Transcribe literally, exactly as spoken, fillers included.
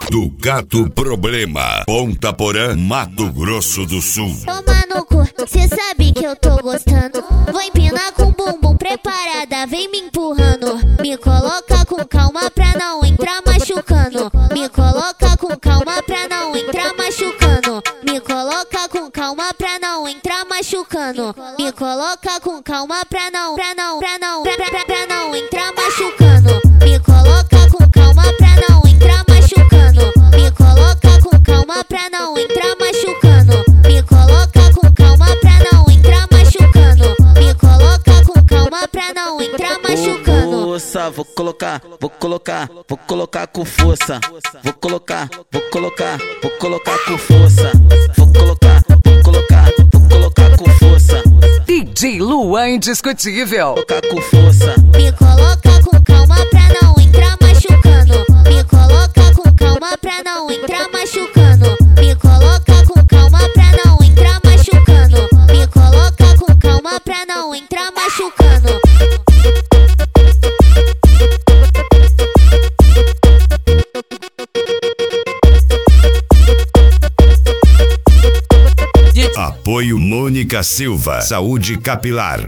do Gato Problema, Ponta Porã, Mato Grosso do Sul. Toma no cu, cê sabe que eu tô gostando. Vou empinar com o bumbum preparada, vem me empurrando. Me coloca com calma pra não entrar machucando. Me coloca com calma pra não entrar machucando. Me coloca com calma pra não entrar machucando. Me coloca com calma pra não, pra não, pra não, pra, pra, pra não entrar machucando. Me coloca com calma pra não entrar machucando. Me coloca com calma pra não entrar machucando. Me coloca com calma pra não entrar machucando. Me coloca com calma pra não entrar machucando. Força, vou colocar, vou colocar, vou colocar com força. Vou colocar, vou colocar, vou colocar com força. Vou colocar, vou colocar, vou colocar com força. D J Luan Indiscutível. Vou colocar com força. Me coloca com calma pra não entrar machucando. Me coloca com calma pra não entrar machucando. Me coloca com calma pra não entrar machucando. Me coloca com calma pra não entrar machucando. Apoio Mônica Silva, Saúde Capilar.